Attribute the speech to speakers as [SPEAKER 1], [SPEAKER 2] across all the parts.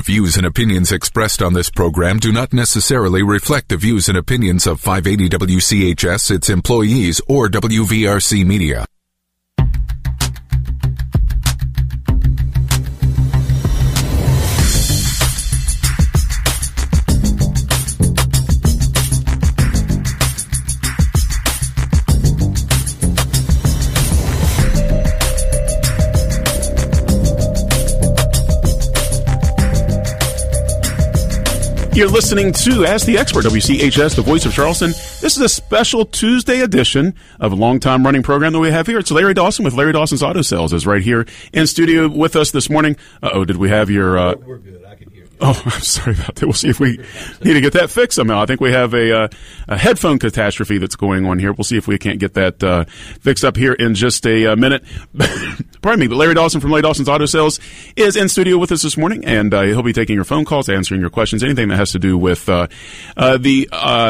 [SPEAKER 1] views and opinions expressed on this program do not necessarily reflect the views and opinions of 580 WCHS, its employees, or WVRC Media.
[SPEAKER 2] You're listening to Ask the Expert, WCHS, the voice of Charleston. This is a special Tuesday edition of a long-time running program that we have here. It's Larry Dawson with Larry Dawson's Auto Sales is right here in studio with us this morning. Did we have your...
[SPEAKER 3] We're good. I can hear you.
[SPEAKER 2] Oh, I'm sorry about that. We'll see if we need to get that fixed somehow. I think we have a headphone catastrophe that's going on here. We'll see if we can't get that fixed up here in just a minute. Pardon me, but Larry Dawson from Larry Dawson's Auto Sales is in studio with us this morning, and he'll be taking your phone calls, answering your questions, anything that has to do with the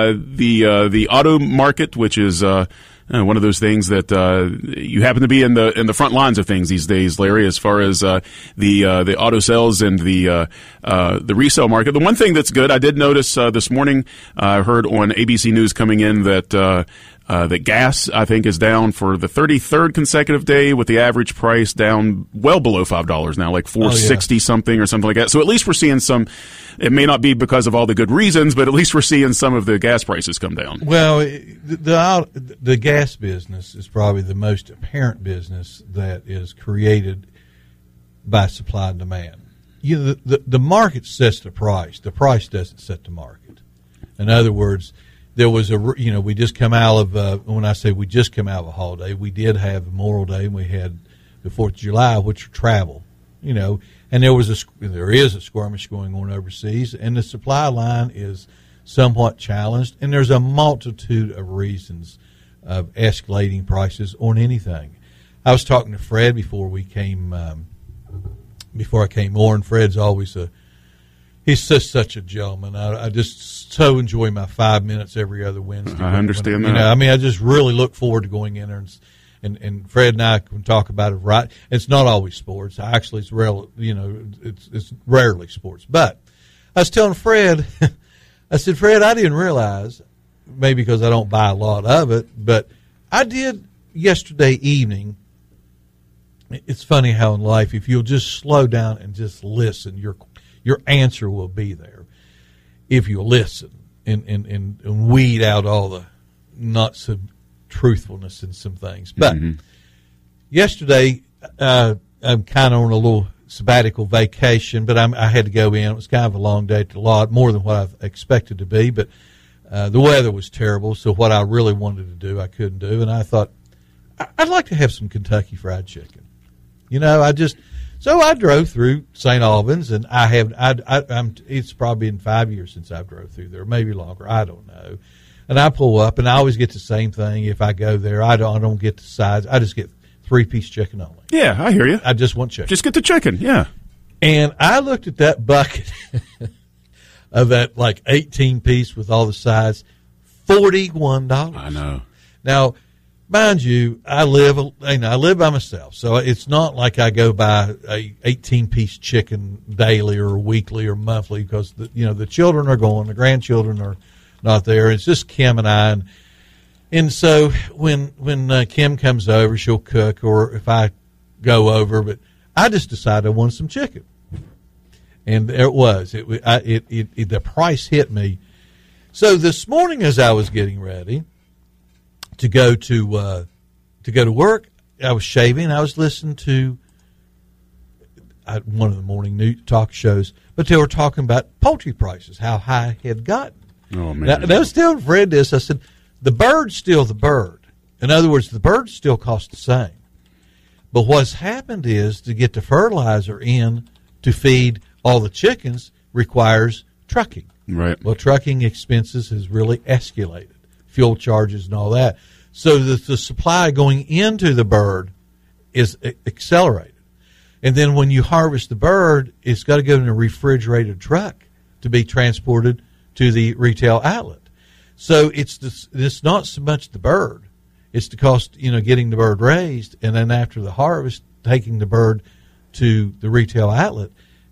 [SPEAKER 2] auto market, which is one of those things that you happen to be in the front lines of things these days, Larry, as far as the auto sales and the resale market. The one thing that's good, I did notice this morning, I heard on ABC News coming in that that gas, I think, is down for the 33rd consecutive day, with the average price down well below $5 now, like $4.60 something or something like that. So at least we're seeing some. It may not be because of all the good reasons, but at least we're seeing some of the gas prices come down.
[SPEAKER 3] Well, the gas business is probably the most apparent business that is created by supply and demand. The market sets the price. The price doesn't set the market. In other words, there was we just come out of, when I say we just come out of a holiday, we did have Memorial Day and we had the 4th of July, which are travel, and there is a skirmish going on overseas, and the supply line is somewhat challenged, and there's a multitude of reasons of escalating prices on anything. I was talking to Fred before I came on. Fred's always he's just such a gentleman. I just so enjoy my 5 minutes every other Wednesday.
[SPEAKER 2] I understand that.
[SPEAKER 3] I just really look forward to going in there and Fred and I can talk about it. Right, it's not always sports. Actually, it's it's rarely sports. But I was telling Fred, I said, Fred, I didn't realize, maybe because I don't buy a lot of it, but I did yesterday evening. It's funny how in life, if you'll just slow down and just listen, your answer will be there if you listen and weed out all the not so truthfulness in some things. But yesterday, I'm kind of on a little sabbatical vacation, but I had to go in. It was kind of a long day to lot, more than what I expected to be, but the weather was terrible, so what I really wanted to do, I couldn't do, and I thought, I'd like to have some Kentucky Fried Chicken. So I drove through St. Albans, and it's probably been 5 years since I've drove through there, maybe longer, I don't know. And I pull up, and I always get the same thing. If I go there, I don't get the sides. I just get 3-piece chicken only.
[SPEAKER 2] Yeah, I hear you.
[SPEAKER 3] I just want chicken.
[SPEAKER 2] Just get the chicken, yeah.
[SPEAKER 3] And I looked at that bucket of that 18-piece with all the sides, $41.
[SPEAKER 2] I know.
[SPEAKER 3] Now, mind you, I live by myself, so it's not like I go buy a 18-piece chicken daily or weekly or monthly because the children are going, the grandchildren are not there. It's just Kim and I, and so when Kim comes over, she'll cook, or if I go over, but I just decided I wanted some chicken, and there it was. The price hit me. So this morning, as I was getting ready to go to work, I was shaving. I was listening to one of the morning news talk shows, but they were talking about poultry prices, how high it had gotten.
[SPEAKER 2] Oh man!
[SPEAKER 3] Now I was telling Fred this. I said, the bird's still the bird. In other words, the bird still costs the same. But what's happened is to get the fertilizer in to feed all the chickens requires trucking.
[SPEAKER 2] Right.
[SPEAKER 3] Well, trucking expenses has really escalated, fuel charges and all that. So the supply going into the bird is accelerated. And then when you harvest the bird, it's got to go in a refrigerated truck to be transported to the retail outlet. So it's not so much the bird. It's the cost, getting the bird raised, and then after the harvest, taking the bird to the retail outlet.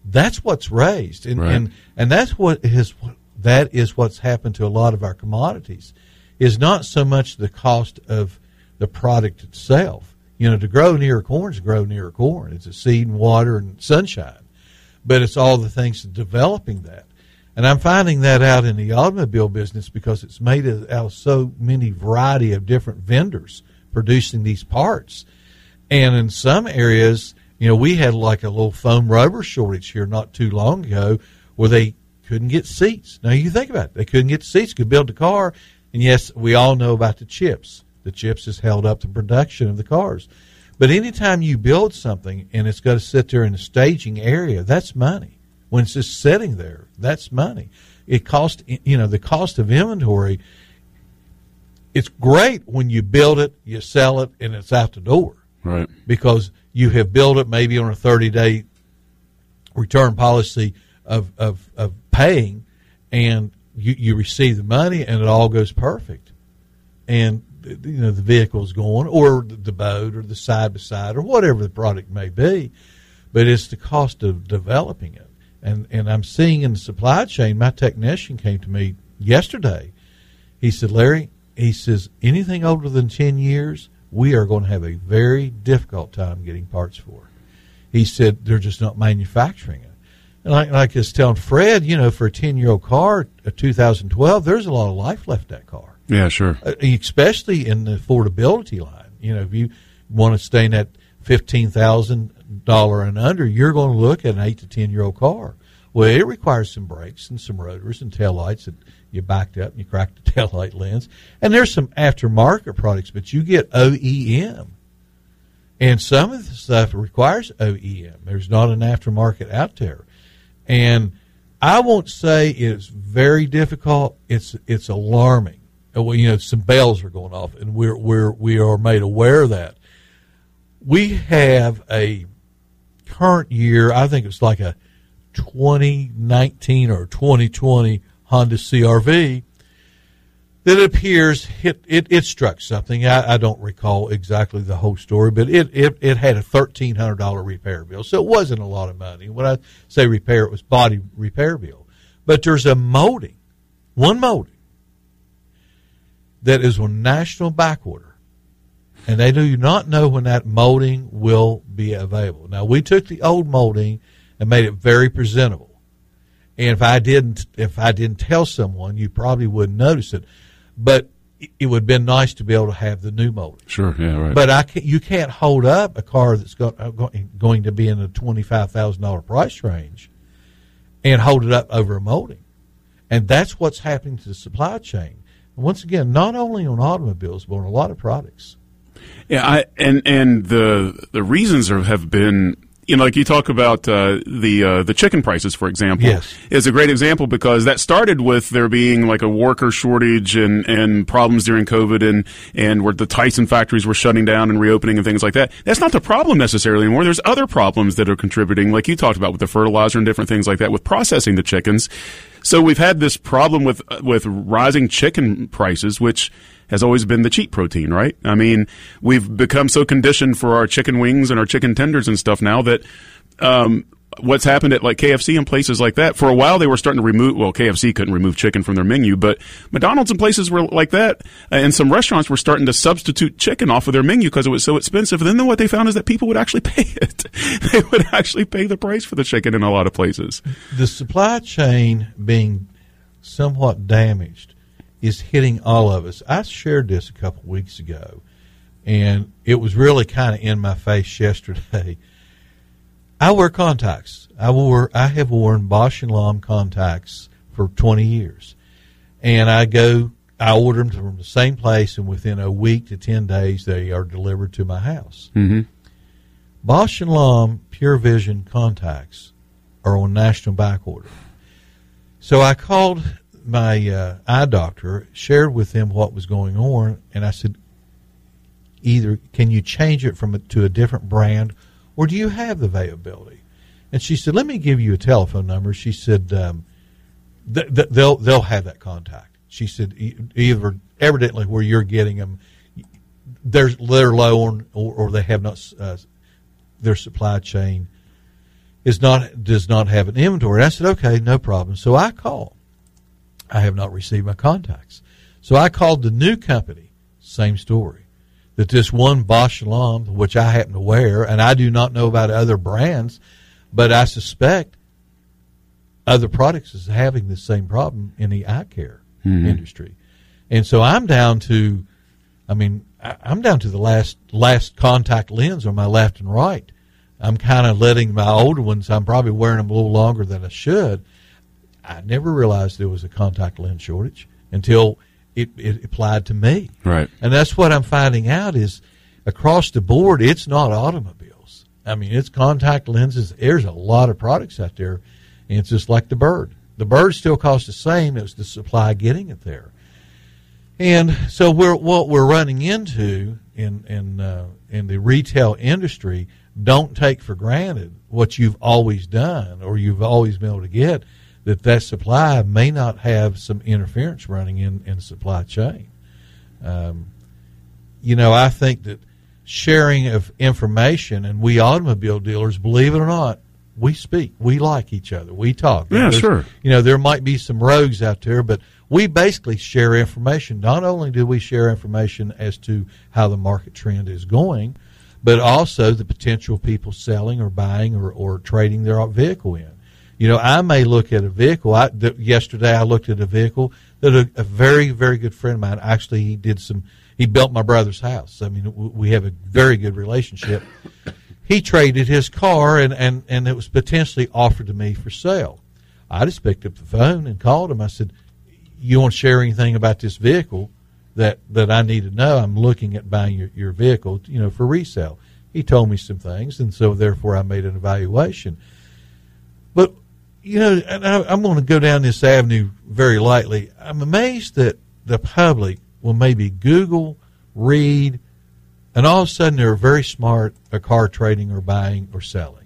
[SPEAKER 3] That's what's raised, and that's that is what's happened to a lot of our commodities. Is not so much the cost of the product itself. To grow near corn is grow near corn. It's a seed and water and sunshine, but it's all the things developing that. And I'm finding that out in the automobile business because it's made out of so many variety of different vendors producing these parts. And in some areas, we had like a little foam rubber shortage here not too long ago where they couldn't get seats. Now you think about it. They couldn't get seats, could build a car. And yes, we all know about the chips. The chips has held up the production of the cars. But anytime you build something and it's got to sit there in a staging area, that's money. When it's just sitting there, that's money. It costs, the cost of inventory. It's great when you build it, you sell it, and it's out the door.
[SPEAKER 2] Right. Because
[SPEAKER 3] you have built it maybe on a 30-day return policy of paying, and you receive the money, and it all goes perfect. And, the vehicle's going, or the boat, or the side-by-side, or whatever the product may be. But it's the cost of developing it. And I'm seeing in the supply chain, my technician came to me yesterday. He said, Larry, he says, anything older than 10 years, we are going to have a very difficult time getting parts for. He said, they're just not manufacturing it. And like I was telling Fred, for a 10-year-old car, a 2012, there's a lot of life left in that car.
[SPEAKER 2] Yeah, sure.
[SPEAKER 3] Especially in the affordability line. If you want to stay in that $15,000 and under, you're going to look at an 8 to 10-year-old car. Well, it requires some brakes and some rotors and taillights that you backed up and you cracked the taillight lens. And there's some aftermarket products, but you get OEM. And some of the stuff requires OEM. There's not an aftermarket out there. And I won't say it's very difficult. It's alarming. Well, some bells are going off, and we are made aware of that. We have a current year, I think it's like a 2019 or 2020 Honda CR-V that appears it struck something. I don't recall exactly the whole story, but it had a $1,300 repair bill, so it wasn't a lot of money. When I say repair, it was body repair bill. But there's one molding, that is on national back order, and they do not know when that molding will be available. Now, we took the old molding and made it very presentable, and if I didn't tell someone, you probably wouldn't notice it, but it would have been nice to be able to have the new molding.
[SPEAKER 2] Sure, yeah, right.
[SPEAKER 3] But you can't hold up a car that's going to be in the $25,000 price range and hold it up over a molding, and that's what's happening to the supply chain. Once again, not only on automobiles, but on a lot of products.
[SPEAKER 2] Yeah, and the reasons have been, like you talk about the chicken prices, for example,
[SPEAKER 3] yes,
[SPEAKER 2] is a great example because that started with there being like a worker shortage and problems during COVID and where the Tyson factories were shutting down and reopening and things like that. That's not the problem necessarily anymore. There's other problems that are contributing, like you talked about with the fertilizer and different things like that, with processing the chickens. So we've had this problem with rising chicken prices, which has always been the cheap protein, right? I mean, we've become so conditioned for our chicken wings and our chicken tenders and stuff now that what's happened at like KFC and places like that, for a while they were starting to remove, well, KFC couldn't remove chicken from their menu, but McDonald's and places were like that, and some restaurants were starting to substitute chicken off of their menu because it was so expensive. And then what they found is that people would actually pay it. They would actually pay the price for the chicken in a lot of places.
[SPEAKER 3] The supply chain being somewhat damaged is hitting all of us. I shared this a couple of weeks ago, and it was really kind of in my face yesterday. I wear contacts. I have worn Bausch & Lomb contacts for 20 years. And I order them from the same place, and within a week to 10 days, they are delivered to my house.
[SPEAKER 2] Mm-hmm.
[SPEAKER 3] Bausch & Lomb Pure Vision contacts are on national back order. So I called my eye doctor, shared with him what was going on, and I said, either can you change it to a different brand, or do you have the availability? And she said, let me give you a telephone number. She said, they'll have that contact. She said, either evidently where you're getting them, they're low on, or they have not, their supply chain does not have an inventory. And I said, okay, no problem. So I called. I have not received my contacts. So I called the new company, same story, that this one Bosch alarm, which I happen to wear, and I do not know about other brands, but I suspect other products is having the same problem in the eye care industry. And so I'm down to the last contact lens on my left and right. I'm kind of letting my older ones, I'm probably wearing them a little longer than I should. I never realized there was a contact lens shortage until it applied to me.
[SPEAKER 2] Right.
[SPEAKER 3] And that's what I'm finding out is across the board, it's not automobiles. I mean, it's contact lenses. There's a lot of products out there, and it's just like the bird. The bird still costs the same. It was the supply getting it there. And so what we're running into in the retail industry, don't take for granted what you've always done or you've always been able to get, that supply may not have some interference running in the supply chain. I think that sharing of information, and we automobile dealers, believe it or not, we speak. We like each other. We talk.
[SPEAKER 2] Yeah, sure.
[SPEAKER 3] There might be some rogues out there, but we basically share information. Not only do we share information as to how the market trend is going, but also the potential people selling or buying or trading their vehicle in. I may look at a vehicle. Yesterday I looked at a vehicle that a very, very good friend of mine, actually he built my brother's house. I mean, we have a very good relationship. He traded his car and it was potentially offered to me for sale. I just picked up the phone and called him. I said, you want to share anything about this vehicle that I need to know? I'm looking at buying your vehicle, for resale. He told me some things, and so therefore I made an evaluation. But, and I'm going to go down this avenue very lightly. I'm amazed that the public will maybe Google, read, and all of a sudden they're very smart at car trading or buying or selling.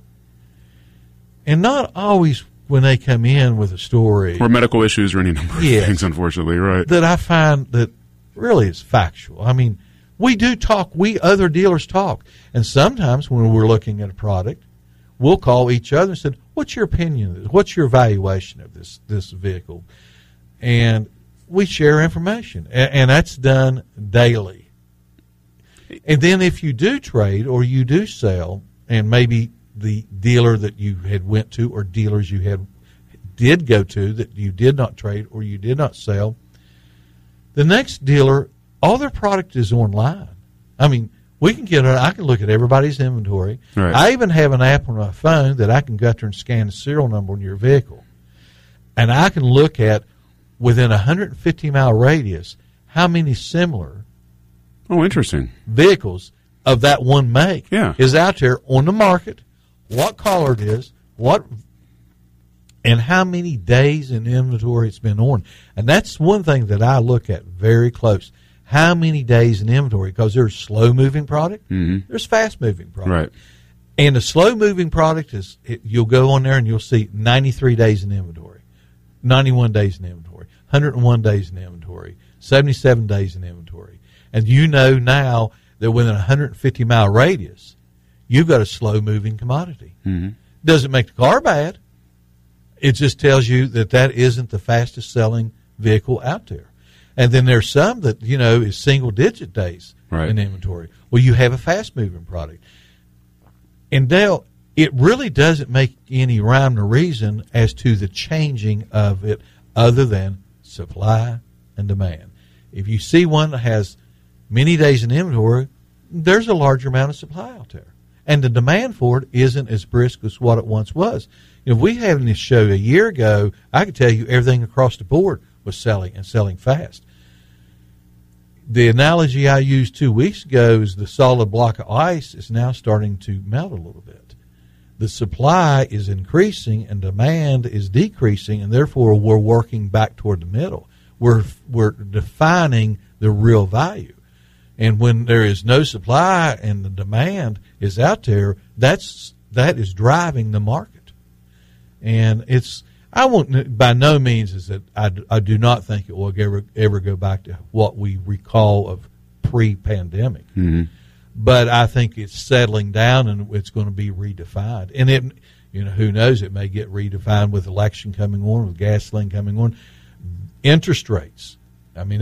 [SPEAKER 3] And not always when they come in with a story.
[SPEAKER 2] Or medical issues or any number of things, unfortunately, right.
[SPEAKER 3] That I find that really is factual. I mean, we do talk. We other dealers talk. And sometimes when we're looking at a product, we'll call each other and say, what's your opinion of this? What's your evaluation of this vehicle? And we share information. And that's done daily. And then if you do trade or you do sell, and maybe the dealer that you had went to or dealers you did go to that you did not trade or you did not sell, the next dealer, all their product is online. I mean, I can look at everybody's inventory.
[SPEAKER 2] Right.
[SPEAKER 3] I even have an app on my phone that I can go through and scan the serial number on your vehicle. And I can look at, within a 150-mile radius, how many similar
[SPEAKER 2] interesting
[SPEAKER 3] vehicles of that one make is out there on the market, what color it is, and how many days in inventory it's been on. And that's one thing that I look at very close. How many days in inventory? Because there's slow-moving product, there's fast-moving product.
[SPEAKER 2] Right.
[SPEAKER 3] And the slow-moving product you'll go on there and you'll see 93 days in inventory, 91 days in inventory, 101 days in inventory, 77 days in inventory. And now that within a 150-mile radius, you've got a slow-moving commodity. Doesn't make the car bad. It just tells you that isn't the fastest-selling vehicle out there. And then there's some that, is single-digit days in inventory. Well, you have a fast-moving product. And, Dale, it really doesn't make any rhyme or reason as to the changing of it other than supply and demand. If you see one that has many days in inventory, there's a larger amount of supply out there. And the demand for it isn't as brisk as what it once was. If we had this show a year ago, I could tell you everything across the board was selling and selling fast. The analogy I used 2 weeks ago is the solid block of ice is now starting to melt a little bit. The supply is increasing and demand is decreasing, and therefore we're working back toward the middle. We're defining the real value. And when there is no supply and the demand is out there, that is driving the market. And by no means is that I do not think it will ever go back to what we recall of pre-pandemic. But I think it's settling down and it's going to be redefined. And Who knows? It may get redefined with election coming on, with gasoline coming on. Interest rates. I mean,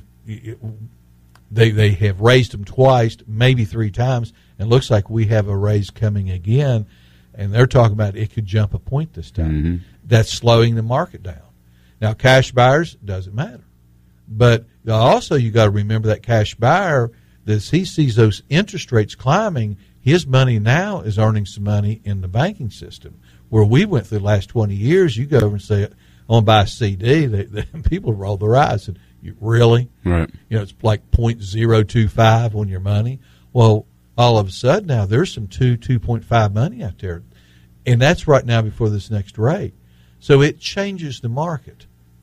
[SPEAKER 3] they have raised them twice, maybe 3 times, and looks like we have a raise coming again. And they're talking about it could jump a point this time.
[SPEAKER 2] Mm-hmm.
[SPEAKER 3] That's slowing the market down. Now, cash buyers, doesn't matter. But also you got to remember that cash buyer, as he sees those interest rates climbing, his money now is earning some money in the banking system. Where we went through the last 20 years, you go over and say, I want to buy a CD, people roll their eyes and you really?
[SPEAKER 2] Right.
[SPEAKER 3] It's like 0.025 on your money. Well, all of a sudden now there's some 2.5 money out there. And that's right now before this next rate. So it changes the market.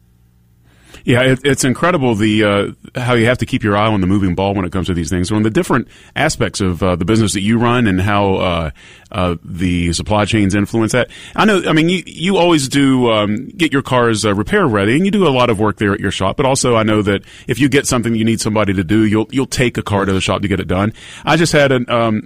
[SPEAKER 2] Yeah, it's incredible how you have to keep your eye on the moving ball when it comes to these things, on the different aspects of the business that you run and how the supply chains influence that. You always do get your cars repair ready, and you do a lot of work there at your shop. But also, I know that if you get something you need somebody to do, you'll take a car to the shop to get it done. I just had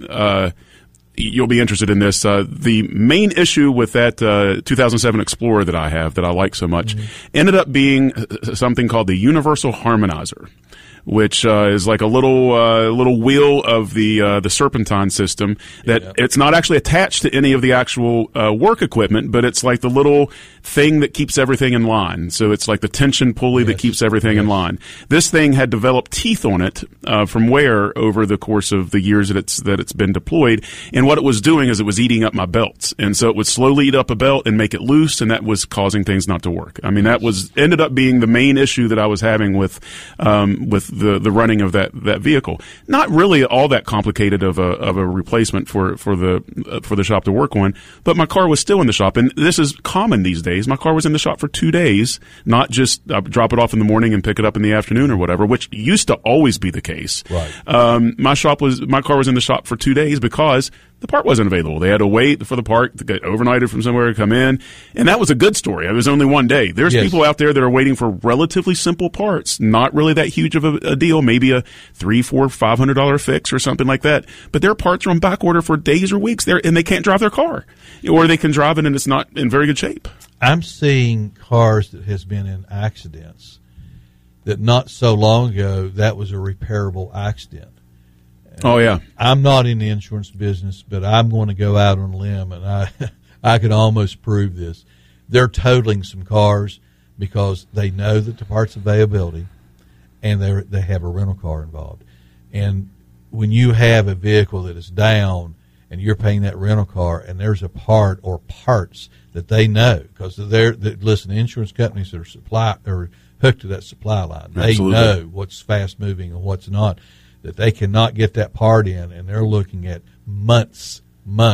[SPEAKER 2] you'll be interested in this. The main issue with that 2007 Explorer that I have, that I like so much, ended up being something called the Universal Harmonizer, which is like a little wheel of the serpentine system that it's not actually attached to any of the actual work equipment, but it's like the little thing that keeps everything in line. So it's like the tension pulley that keeps everything in line. This thing had developed teeth on it from wear over the course of the years that it's been deployed. And what it was doing is it was eating up my belts, and so it would slowly eat up a belt and make it loose, and that was causing things not to work. I mean, that ended up being the main issue that I was having with the running of that vehicle. Not really all that complicated of a replacement for the shop to work on, but my car was still in the shop, and this is common these days. My car was in the shop for 2 days, not just drop it off in the morning and pick it up in the afternoon or whatever, which used to always be the case.
[SPEAKER 3] Right.
[SPEAKER 2] My car was in the shop for 2 days because the part wasn't available. They had to wait for the part to get overnighted from somewhere to come in, and that was a good story. It was only 1 day. There's people out there that are waiting for relatively simple parts, not really that huge of a deal, maybe a $300, $400, $500 fix or something like that. But their parts are on back order for days or weeks, and they can't drive their car, or they can drive it and it's not in very good shape.
[SPEAKER 3] I'm seeing cars that has been in accidents that not so long ago that was a repairable accident.
[SPEAKER 2] Oh, yeah.
[SPEAKER 3] I'm not in the insurance business, but I'm going to go out on a limb, and I could almost prove this. They're totaling some cars because they know that the parts availability, and they have a rental car involved. And when you have a vehicle that is down and you're paying that rental car, and there's a part or parts that they know, because listen, insurance companies are hooked to that supply line. They know what's fast moving and what's not. That they cannot get that part in, and they're looking at months.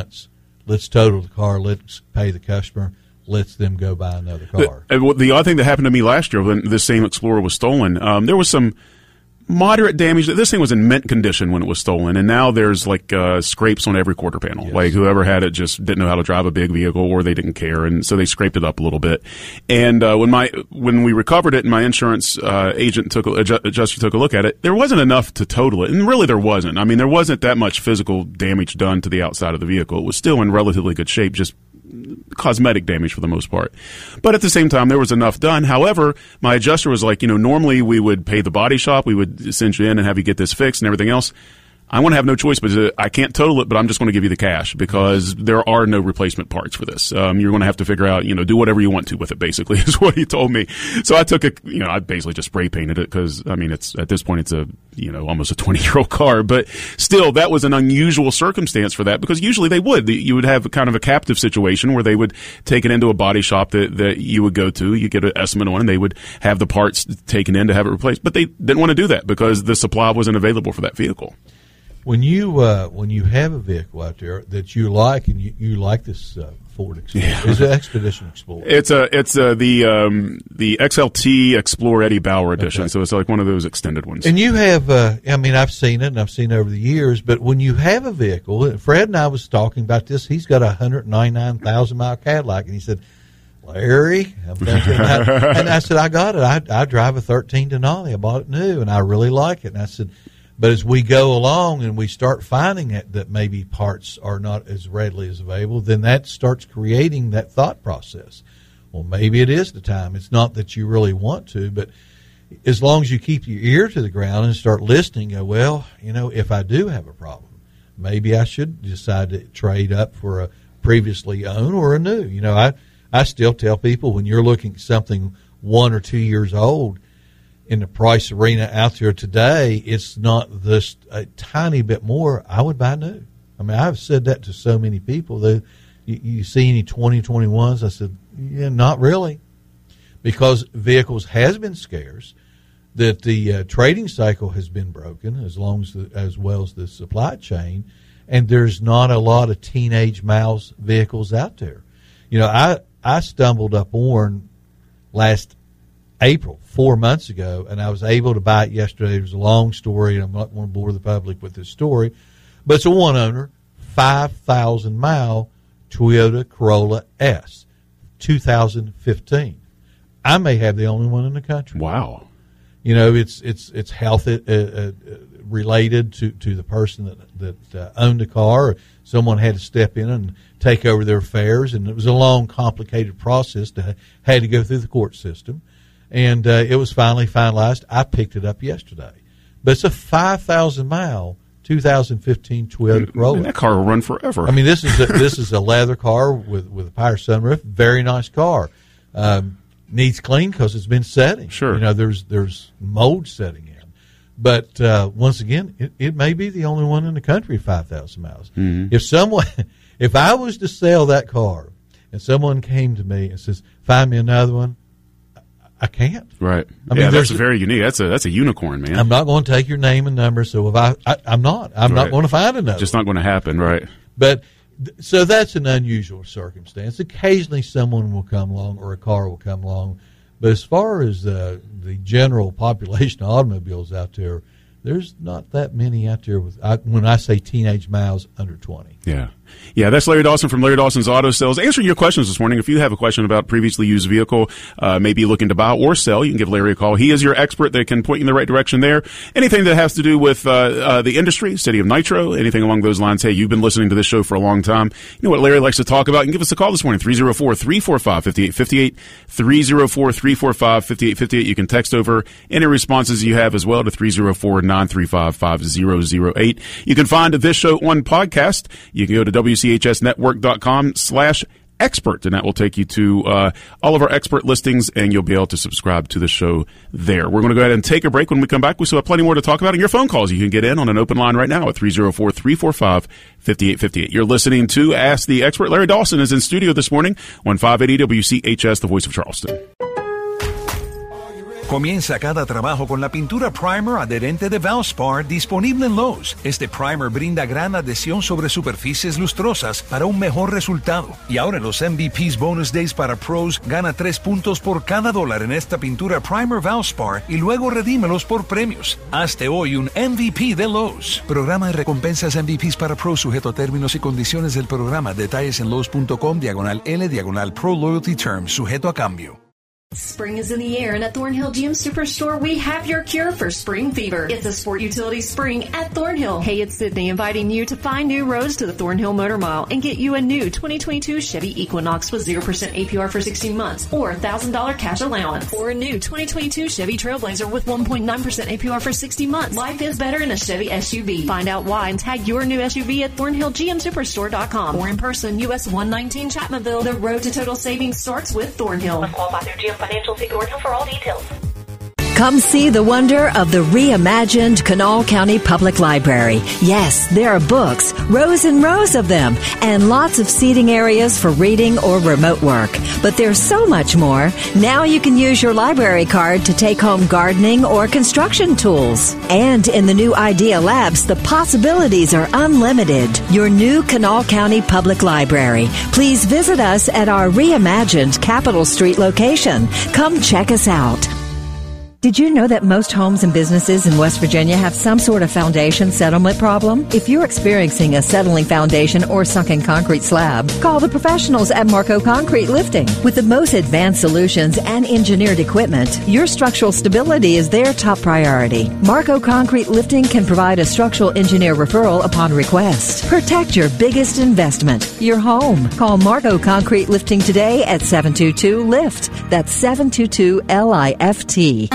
[SPEAKER 3] Let's total the car. Let's pay the customer. Let's them go buy another car.
[SPEAKER 2] The odd thing that happened to me last year when this same Explorer was stolen, there was some moderate damage. This thing was in mint condition when it was stolen, and now there's like scrapes on every quarter panel.
[SPEAKER 3] Yes.
[SPEAKER 2] Like whoever had it just didn't know how to drive a big vehicle, or they didn't care, and so they scraped it up a little bit. And when we recovered it, and my insurance adjuster took a look at it, there wasn't enough to total it, and really there wasn't. I mean, there wasn't that much physical damage done to the outside of the vehicle. It was still in relatively good shape, just cosmetic damage for the most part. But at the same time, there was enough done. However, my adjuster was like, normally we would pay the body shop, we would send you in and have you get this fixed and everything else. I want to have no choice, but I can't total it, but I'm just going to give you the cash because there are no replacement parts for this. You're going to have to figure out, do whatever you want to with it, basically, is what he told me. So I took I basically just spray painted it because, at this point, it's almost a 20-year-old car. But still, that was an unusual circumstance for that because usually they would. You would have kind of a captive situation where they would take it into a body shop that you would go to. You get an estimate on, and they would have the parts taken in to have it replaced. But they didn't want to do that because the supply wasn't available for that vehicle.
[SPEAKER 3] When you have a vehicle out there that you like, and you like this Ford Explorer, it's an Expedition Explorer.
[SPEAKER 2] It's the XLT Explorer Eddie Bauer edition, okay. So it's like one of those extended ones.
[SPEAKER 3] And you have, I've seen it, and I've seen it over the years. But when you have a vehicle, Fred and I was talking about this. He's got a 199,000-mile Cadillac, and he said, "Larry," I'm thinking, and I said, "I got it. I drive a 13 Denali. I bought it new, and I really like it." And I said, But as we go along and we start finding that maybe parts are not as readily as available, then that starts creating that thought process. Well, maybe it is the time. It's not that you really want to, but as long as you keep your ear to the ground and start listening, go, well, if I do have a problem, maybe I should decide to trade up for a previously owned or a new. I still tell people, when you're looking at something 1 or 2 years old, in the price arena out there today, it's not this a tiny bit more, I would buy new. I mean, I've said that to so many people. That you see any 2021s? I said, yeah, not really, because vehicles has been scarce, that the trading cycle has been broken, as well as the supply chain, and there's not a lot of teenage miles vehicles out there. I stumbled upon last April, 4 months ago, and I was able to buy it yesterday. It was a long story, and I'm not going to bore the public with this story, but it's a one-owner, 5,000-mile Toyota Corolla S, 2015. I may have the only one in the country.
[SPEAKER 2] Wow.
[SPEAKER 3] It's health related to the person that owned the car. Someone had to step in and take over their affairs, and it was a long, complicated process that had to go through the court system. And it was finally finalized. I picked it up yesterday. But it's a 5,000-mile 2015 Toyota Corolla.
[SPEAKER 2] And that car will run forever.
[SPEAKER 3] I mean, this is a leather car with a power sunroof. Very nice car. Needs clean because it's been setting.
[SPEAKER 2] Sure.
[SPEAKER 3] There's mold setting in. But once again, it may be the only one in the country 5,000 miles. Mm-hmm. If I was to sell that car and someone came to me and says, find me another one, I can't.
[SPEAKER 2] Right. That's very unique. That's a unicorn, man.
[SPEAKER 3] I'm not going to take your name and number, so if I'm not going to find another.
[SPEAKER 2] Just not going to happen, right?
[SPEAKER 3] But so that's an unusual circumstance. Occasionally, someone will come along or a car will come along, but as far as the general population of automobiles out there, there's not that many out there when I say teenage miles, under 20.
[SPEAKER 2] Yeah, that's Larry Dawson from Larry Dawson's Auto Sales. Answering your questions this morning. If you have a question about previously used vehicle, maybe looking to buy or sell, you can give Larry a call. He is your expert that can point you in the right direction there. Anything that has to do with the industry, City of Nitro, anything along those lines. Hey, you've been listening to this show for a long time. You know what Larry likes to talk about. You can give us a call this morning, 304-345-5858, 304-345-5858. You can text over any responses you have as well to 304-935-5008. You can find this show on podcast. You can go to WCHSnetwork.com/expert, and that will take you to all of our expert listings, and you'll be able to subscribe to the show there. We're going to go ahead and take a break. When we come back, we still have plenty more to talk about, and your phone calls. You can get in on an open line right now at 304-345-5858. You're listening to Ask the Expert. Larry Dawson is in studio this morning on 580 WCHS, the voice of Charleston.
[SPEAKER 4] Comienza cada trabajo con la pintura primer adherente de Valspar disponible en Lowe's. Este primer brinda gran adhesión sobre superficies lustrosas para un mejor resultado. Y ahora en los MVP's Bonus Days para Pros, gana 3 puntos por cada $1 en esta pintura primer Valspar y luego redímelos por premios. Hazte hoy un MVP de Lowe's. Programa de recompensas MVP's para Pros sujeto a términos y condiciones del programa. Detalles en Lowe's.com/L/Pro Loyalty Terms sujeto a cambio.
[SPEAKER 5] Spring is in the air, and at Thornhill GM Superstore, we have your cure for spring fever. It's a sport utility spring at Thornhill. Hey, it's Sydney inviting you to find new roads to the Thornhill Motor Mile and get you a new 2022 Chevy Equinox with 0% APR for 16 months or $1,000 cash allowance, or a new 2022 Chevy Trailblazer with 1.9% APR for 60 months. Life is better in a Chevy SUV. Find out why and tag your new SUV at ThornhillGMSuperstore.com or in person, US 119 Chapmanville. The road to total savings starts with Thornhill. Must qualify through GM Financial. See Thornhill for all details.
[SPEAKER 6] Come see the wonder of the reimagined Kanawha County Public Library. Yes, there are books, rows and rows of them, and lots of seating areas for reading or remote work. But there's so much more. Now you can use your library card to take home gardening or construction tools. And in the new Idea Labs, the possibilities are unlimited. Your new Kanawha County Public Library. Please visit us at our reimagined Capitol Street location. Come check us out. Did you know that most homes and businesses in West Virginia have some sort of foundation settlement problem? If you're experiencing a settling foundation or sunken concrete slab, call the professionals at Marco Concrete Lifting. With the most advanced solutions and engineered equipment, your structural stability is their top priority. Marco Concrete Lifting can provide a structural engineer referral upon request. Protect your biggest investment, your home. Call Marco Concrete Lifting today at 722-LIFT. That's 722-LIFT.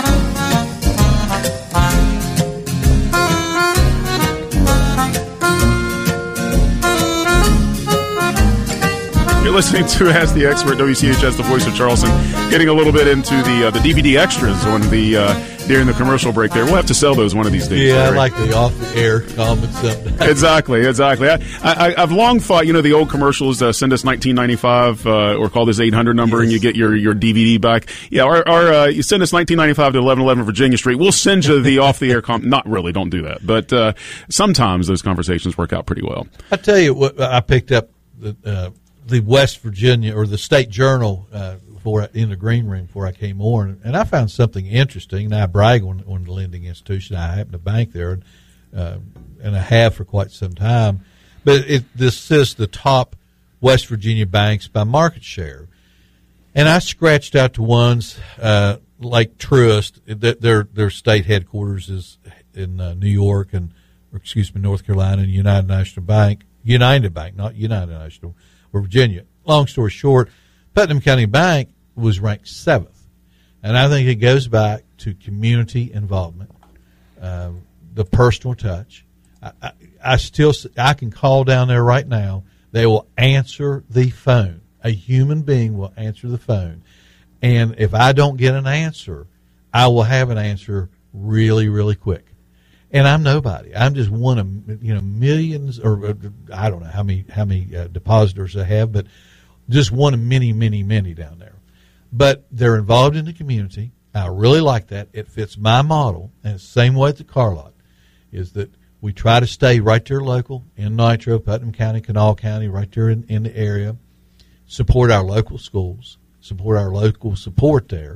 [SPEAKER 2] You're listening to Ask the Expert, WCHS, the voice of Charleston. Getting a little bit into the DVD extras on the during the commercial break there. We'll have to sell those one of these days.
[SPEAKER 3] Yeah,
[SPEAKER 2] Larry.
[SPEAKER 3] I like the off-the-air comments sometimes.
[SPEAKER 2] Exactly. I've long thought, the old commercials, send us 1995 or call this 800 number and you get your DVD back. Yeah, or you send us 1995 to 1111 Virginia Street. We'll send you the off-the-air not really, don't do that. But sometimes those conversations work out pretty well.
[SPEAKER 3] I tell you what, I picked up the West Virginia or the State Journal in the green room before I came on, and I found something interesting. And I brag on the lending institution. I happen to bank there, and I have for quite some time. But this is the top West Virginia banks by market share, and I scratched out the ones like Truist. Their state headquarters is in New York North Carolina, and United Bank, not United National, or Virginia. Long story short, Putnam County Bank was ranked 7th. And I think it goes back to community involvement, the personal touch. I can call down there right now. They will answer the phone. A human being will answer the phone. And if I don't get an answer, I will have an answer really, really quick. And I'm nobody. I'm just one of millions, or I don't know how many depositors I have, but just one of many, many, many down there. But they're involved in the community. I really like that. It fits my model, and it's the same way at the car lot, is that we try to stay right there local in Nitro, Putnam County, Kanawha County, right there in the area, support our local schools, support our local support there.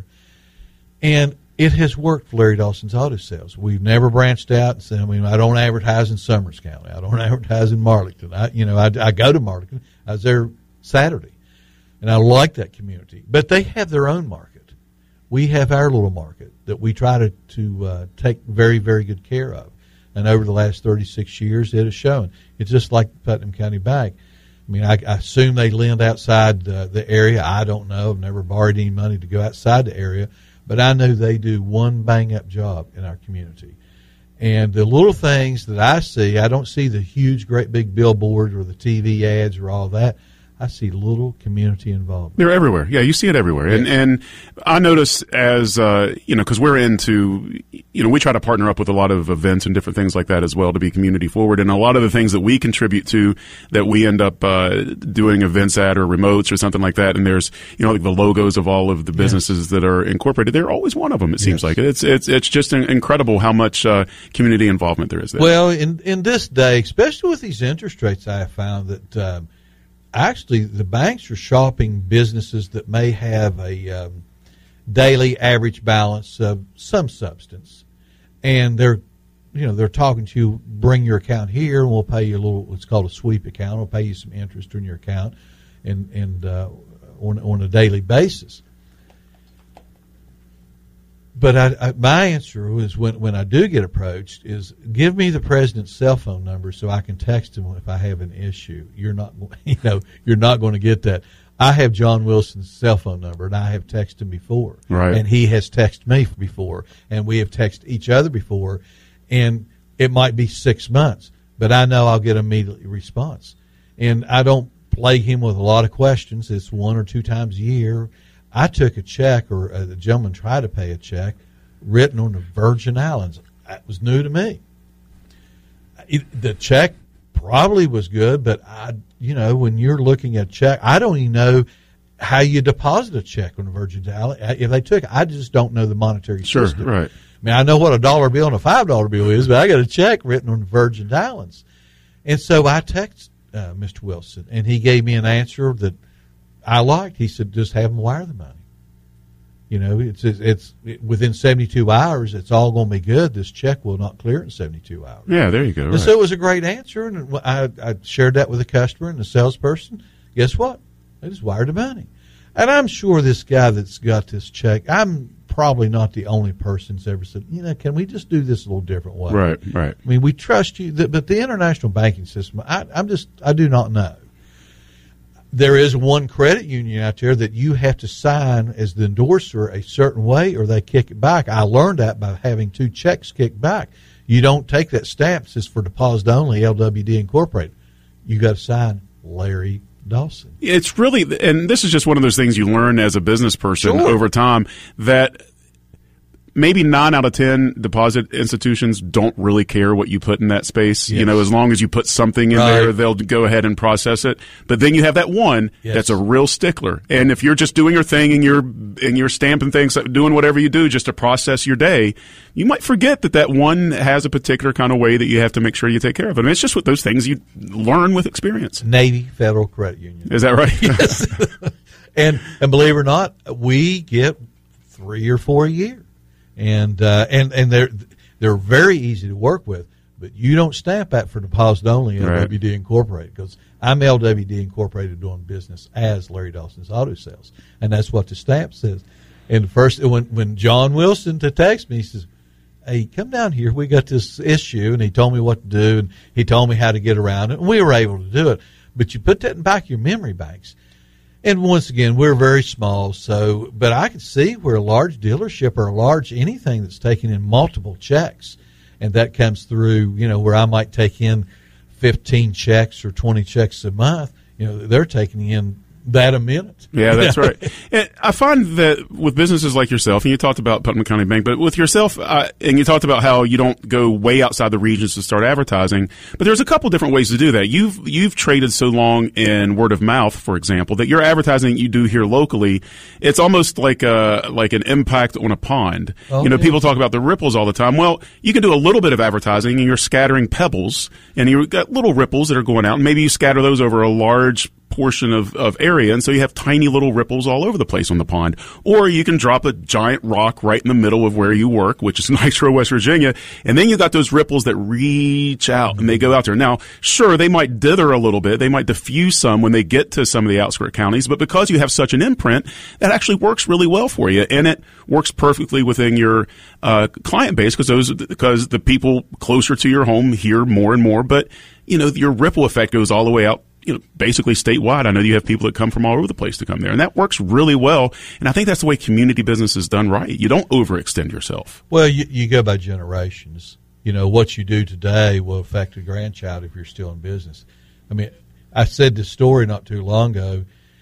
[SPEAKER 3] And it has worked for Larry Dawson's Auto Sales. We've never branched out and said, I don't advertise in Summers County. I don't advertise in Marlington. I go to Marlington. I was there Saturday, and I like that community. But they have their own market. We have our little market that we try to take very, very good care of. And over the last 36 years, it has shown. It's just like Putnam County Bank. I assume they lend outside the area. I don't know. I've never borrowed any money to go outside the area. But I know they do one bang-up job in our community. And the little things that I see, I don't see the huge, great big billboards or the TV ads or all that. I see little community involvement.
[SPEAKER 2] They're everywhere. Yeah, you see it everywhere.
[SPEAKER 3] Yeah.
[SPEAKER 2] And I notice as, because we're into, we try to partner up with a lot of events and different things like that as well to be community forward. And a lot of the things that we contribute to that we end up doing events at or remotes or something like that. And there's, like the logos of all of the businesses that are incorporated. They're always one of them, it seems like. It's just incredible how much community involvement there is there.
[SPEAKER 3] Well, in this day, especially with these interest rates, I have found that actually the banks are shopping businesses that may have a daily average balance of some substance, and they're talking to you, bring your account here and we'll pay you a little, it's called a sweep account, we'll pay you some interest on your account and on a daily basis. But my answer is when I do get approached is give me the president's cell phone number so I can text him if I have an issue. You're not going to get that. I have John Wilson's cell phone number, and I have texted him before,
[SPEAKER 2] right?
[SPEAKER 3] And he has texted me before, and we have texted each other before, and it might be 6 months, but I know I'll get an immediate response, and I don't plague him with a lot of questions. It's 1 or 2 times a year. I took a check, or the gentleman tried to pay a check, written on the Virgin Islands. That was new to me. The check probably was good, but when you're looking at a check, I don't even know how you deposit a check on the Virgin Islands. If they took it, I just don't know the monetary system.
[SPEAKER 2] Sure, right.
[SPEAKER 3] I know what a $1 bill and a $5 bill is, but I got a check written on the Virgin Islands. And so I texted Mr. Wilson, and he gave me an answer that I liked. He said, just have them wire the money. You know, it's within 72 hours, it's all going to be good. This check will not clear in 72 hours.
[SPEAKER 2] Yeah, there you go.
[SPEAKER 3] And so it was a great answer, and I shared that with the customer and the salesperson. Guess what? They just wired the money. And I'm sure this guy that's got this check, I'm probably not the only person that's ever said, you know, can we just do this a little different way?
[SPEAKER 2] Right.
[SPEAKER 3] I mean, we trust you, but the international banking system, I do not know. There is one credit union out there that you have to sign as the endorser a certain way or they kick it back. I learned that by having 2 checks kicked back. You don't take that stamp that says for deposit only, LWD Incorporated. You got to sign Larry Dawson.
[SPEAKER 2] It's really, and this is just one of those things you learn as a business person over time, that maybe 9 out of 10 deposit institutions don't really care what you put in that space.
[SPEAKER 3] Yes.
[SPEAKER 2] You know, as long as you put something in there, they'll go ahead and process it. But then you have that one that's a real stickler. And if you're just doing your thing and you're stamping things, doing whatever you do just to process your day, you might forget that one has a particular kind of way that you have to make sure you take care of it. I mean, it's just what those things you learn with experience.
[SPEAKER 3] Navy Federal Credit Union.
[SPEAKER 2] Is that right?
[SPEAKER 3] Yes. and believe it or not, we get 3 or 4 a year. And they're very easy to work with, but you don't stamp that for deposit only LWD Incorporated, because I'm LWD Incorporated doing business as Larry Dawson's Auto Sales, and that's what the stamp says. And first, when John Wilson texted me, he says, "Hey, come down here. We got this issue," and he told me what to do, and he told me how to get around it, and we were able to do it. But you put that in the back of your memory banks. And once again, we're very small, but I can see where a large dealership or a large anything that's taking in multiple checks, and that comes through, you know, where I might take in 15 checks or 20 checks a month, you know, they're taking in that a minute.
[SPEAKER 2] Yeah, that's right. And I find that with businesses like yourself, and you talked about Putnam County Bank, but with yourself, and you talked about how you don't go way outside the regions to start advertising, but there's a couple different ways to do that. You've traded so long in word of mouth, for example, that your advertising you do here locally, it's almost like an impact on a pond. People talk about the ripples all the time. Well, you can do a little bit of advertising, and you're scattering pebbles, and you've got little ripples that are going out, and maybe you scatter those over a large portion of area, and so you have tiny little ripples all over the place on the pond. Or you can drop a giant rock right in the middle of where you work, which is Nitro, West Virginia, and then you got those ripples that reach out and they go out there. Now, sure, they might dither a little bit, they might diffuse some when they get to some of the outskirt counties, but because you have such an imprint, that actually works really well for you, and it works perfectly within your client base, because the people closer to your home hear more and more. But you know, your ripple effect goes all the way out, you know, basically statewide. I know you have people that come from all over the place to come there, and that works really well. And I think that's the way community business is done right. You don't overextend yourself.
[SPEAKER 3] Well, you go by generations. You know, what you do today will affect your grandchild if you're still in business. I mean, I said this story not too long ago.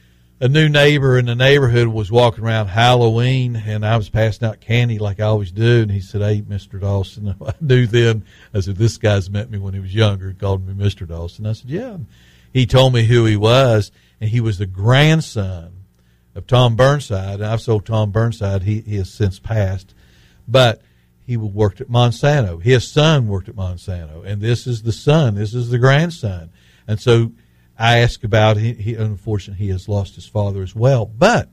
[SPEAKER 3] A new neighbor in the neighborhood was walking around Halloween, and I was passing out candy like I always do, and he said, "Hey, Mr. Dawson." I knew then. I said, "This guy's met me when he was younger." He called me Mr. Dawson. I said, "Yeah." He told me who he was, and he was the grandson of Tom Burnside. And I've sold Tom Burnside. He has since passed. But he worked at Monsanto. His son worked at Monsanto. And this is the son. This is the grandson. And so I asked about he unfortunately, he has lost his father as well. But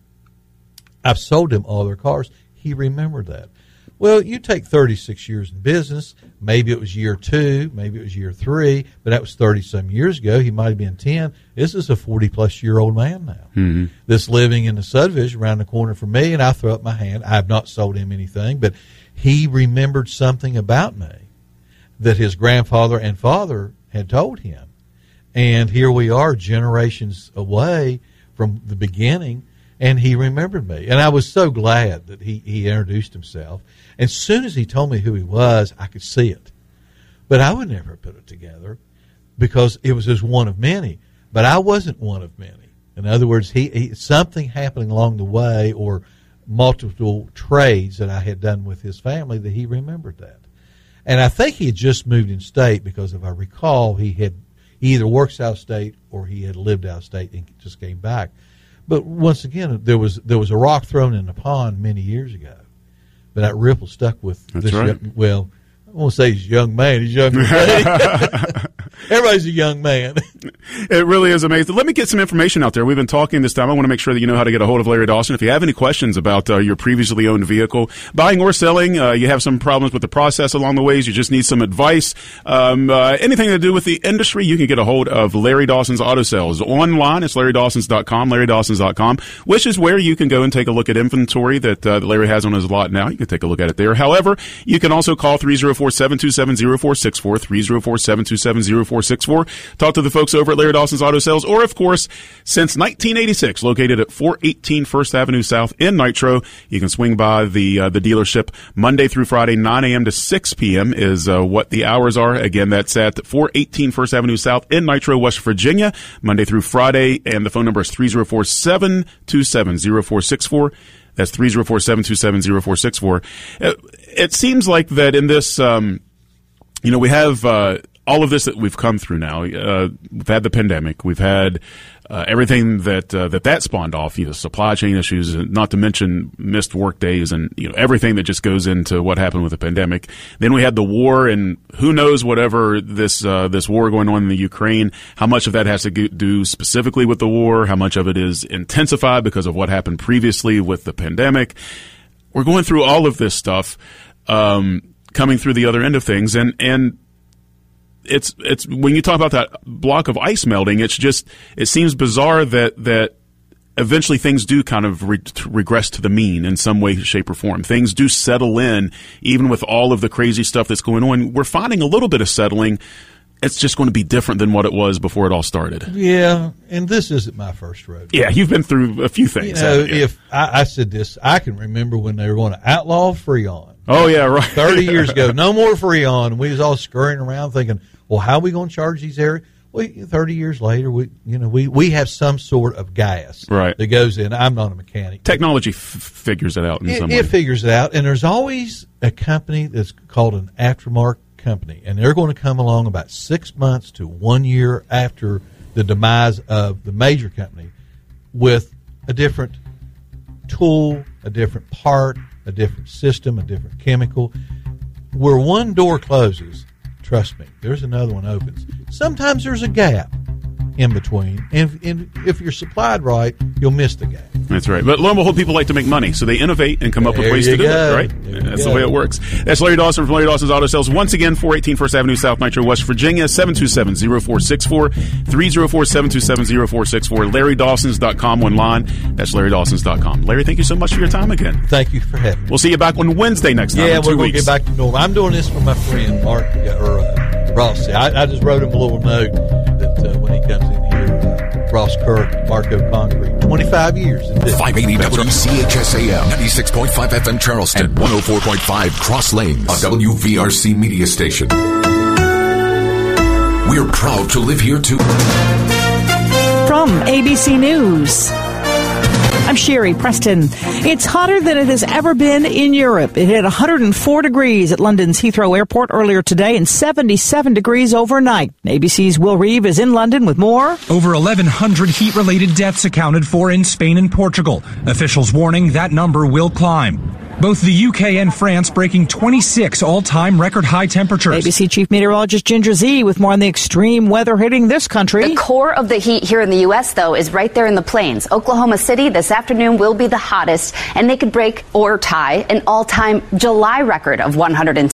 [SPEAKER 3] I've sold him all their cars. He remembered that. Well, you take 36 years in business. Maybe it was year 2, maybe it was year 3, but that was 30-some years ago. He might have been 10. This is a 40-plus-year-old man now. That's living in the subdivision around the corner from me, and I throw up my hand. I have not sold him anything, but he remembered something about me that his grandfather and father had told him. And here we are, generations away from the beginning, and he remembered me. And I was so glad that he introduced himself. As soon as he told me who he was, I could see it. But I would never put it together because it was just one of many. But I wasn't one of many. In other words, he something happening along the way, or multiple trades that I had done with his family, that he remembered that. And I think he had just moved in state because, if I recall, he either works out of state or he had lived out of state and just came back. But once again, there was a rock thrown in the pond many years ago. But that ripple stuck with this
[SPEAKER 2] right.
[SPEAKER 3] I won't say he's a young man. He's younger than me. Everybody's a young man.
[SPEAKER 2] It really is amazing. Let me get some information out there. We've been talking this time. I want to make sure that you know how to get a hold of Larry Dawson. If you have any questions about your previously owned vehicle, buying or selling, you have some problems with the process along the ways, you just need some advice, anything to do with the industry, you can get a hold of Larry Dawson's Auto Sales. Online, it's LarryDawsons.com, LarryDawsons.com, which is where you can go and take a look at inventory that Larry has on his lot now. You can take a look at it there. However, you can also call 304-727-0464, 304-727-0464. Talk to the folks over at Larry Dawson's Auto Sales, or, of course, since 1986, located at 418 First Avenue South in Nitro. You can swing by the dealership Monday through Friday, 9 a.m. to 6 p.m. is what the hours are. Again, that's at 418 First Avenue South in Nitro, West Virginia, Monday through Friday, and the phone number is 304-727-0464. That's 304-727-0464. It seems like that in this, we have all of this that we've come through now. We've had the pandemic. We've had everything that spawned off, supply chain issues, not to mention missed work days and, everything that just goes into what happened with the pandemic. Then we had the war, and who knows whatever this war going on in the Ukraine, how much of that has to do specifically with the war, how much of it is intensified because of what happened previously with the pandemic. We're going through all of this stuff, coming through the other end of things, and it's when you talk about that block of ice melting, it seems bizarre that eventually things do kind of regress to the mean in some way, shape, or form. Things do settle in, even with all of the crazy stuff that's going on. We're finding a little bit of settling. It's just going to be different than what it was before it all started.
[SPEAKER 3] Yeah, and this isn't my first rodeo.
[SPEAKER 2] Yeah, you've been through a few things.
[SPEAKER 3] If I said this, I can remember when they were going to outlaw Freon.
[SPEAKER 2] Oh, yeah, right.
[SPEAKER 3] 30 years ago, no more Freon. And we was all scurrying around thinking, well, how are we going to charge these areas? Well, 30 years later, we have some sort of gas that goes in. I'm not a mechanic.
[SPEAKER 2] Technology figures it out in some way.
[SPEAKER 3] It figures it out, and there's always a company that's called an aftermarket company, and they're going to come along about 6 months to 1 year after the demise of the major company with a different tool, a different part, a different system, a different chemical. Where one door closes, trust me, there's another one opens. Sometimes there's a gap in between, and if you're supplied right, you'll miss the gap.
[SPEAKER 2] That's right. But lo and behold, people like to make money, so they innovate and come up with ways to do it, right? That's the way it works. That's Larry Dawson from Larry Dawson's Auto Sales. Once again, 418 First Avenue South, Nitro, West Virginia, 727-0464, 304-727-0464, LarryDawsons.com online. That's LarryDawsons.com. Larry, thank you so much for your time again.
[SPEAKER 3] Thank you for having me.
[SPEAKER 2] We'll see you back on Wednesday next time.
[SPEAKER 3] Yeah,
[SPEAKER 2] in 2
[SPEAKER 3] we're going to
[SPEAKER 2] weeks.
[SPEAKER 3] get back to normal. I'm doing this for my friend, Mark, Ross. I just wrote him a little note that when he comes in here, Ross Kirk, Marco Concrete, 25 years.
[SPEAKER 7] 580 WCHSAM, 96.5 FM Charleston, and 104.5 Cross Lanes, a WVRC media station. We're proud to live here too.
[SPEAKER 8] From ABC News, I'm Sherry Preston. It's hotter than it has ever been in Europe. It hit 104 degrees at London's Heathrow Airport earlier today and 77 degrees overnight. ABC's Will Reeve is in London with more.
[SPEAKER 9] Over 1,100 heat-related deaths accounted for in Spain and Portugal. Officials warning that number will climb. Both the UK and France breaking 26 all-time record high temperatures.
[SPEAKER 8] ABC Chief Meteorologist Ginger Zee with more on the extreme weather hitting this country.
[SPEAKER 10] The core of the heat here in the U.S., though, is right there in the plains. Oklahoma City this afternoon will be the hottest, and they could break or tie an all-time July record of 106